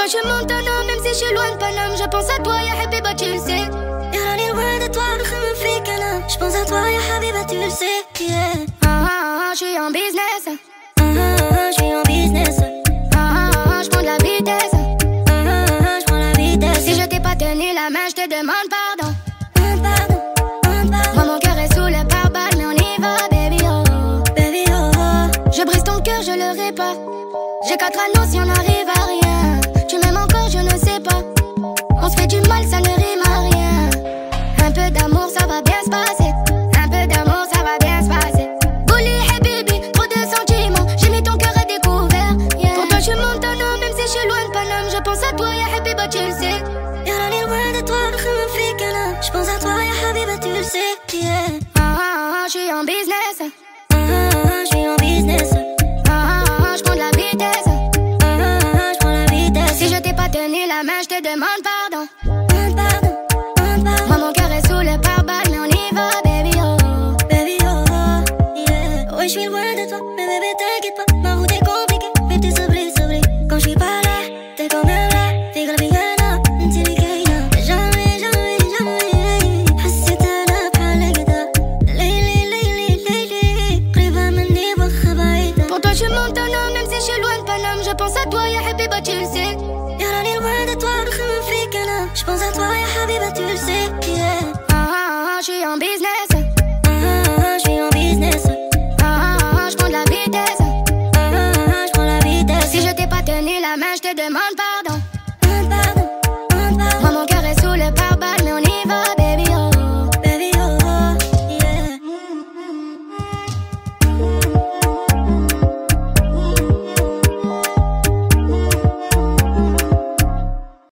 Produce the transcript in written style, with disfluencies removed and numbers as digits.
toi je suis Montana, même si je suis loin de Paname. Je pense à toi, ya Habiba, tu le sais. يراني loin de toi, بخمم فيك أنا. Je pense à toi, ya Habiba, tu le sais. Yeah. Je suis en business. Je suis en business. Je prends de la vitesse. Je prends la vitesse. Si je t'ai pas tenu la main, je te demande pardon. Pardon. Moi mon cœur est sous le pare-balles, mais on y va, baby oh. Baby oh oh. Je brise ton cœur, je le répare. J'ai 4 anneaux si on n'arrive à rien. Tu m'aimes encore, je ne sais pas. On se fait du mal, ça ne rime à rien. Un peu d'amour, ça va bien se passer. Un peu d'amour, ça va bien se passer. Bouli, hey baby, trop de sentiments. J'ai mis ton cœur à découvert. Yeah. Pour toi, je suis Montana, même si je suis loin de Paname. Je pense à toi, ya Habiba, tu le sais. يراني loin de toi, بخمم فيك أنا. Je pense à toi, ya Habiba, tu le sais. Yeah. Je suis en business. Je suis en business. Je prends de la vitesse. Je prends la vitesse. Si je t'ai pas tenu la main, je te demande pardon. Pardon. Moi mon cœur est sous le pare-balles, mais on y va, baby oh. Baby oh oh. Yeah. Ouais, je suis loin de toi, mais bébé t'inquiète pas. Ma route est compliquée, mais t'es sabri. Quand je suis pas là, t'es quand même là. T'es غالبيانا انت اللي كاينة. جامي حسيت أنا بحالك دا. ليلي قريبة مني وخا بعيدة. Pour toi je suis Montana, même si je suis loin de Paname. Je pense à toi, ya Habiba, tu le sais. يراني loin de toi, بخمم فيك أنا. Je pense à toi, ya Habiba, tu le sais. Yeah. Je suis en business.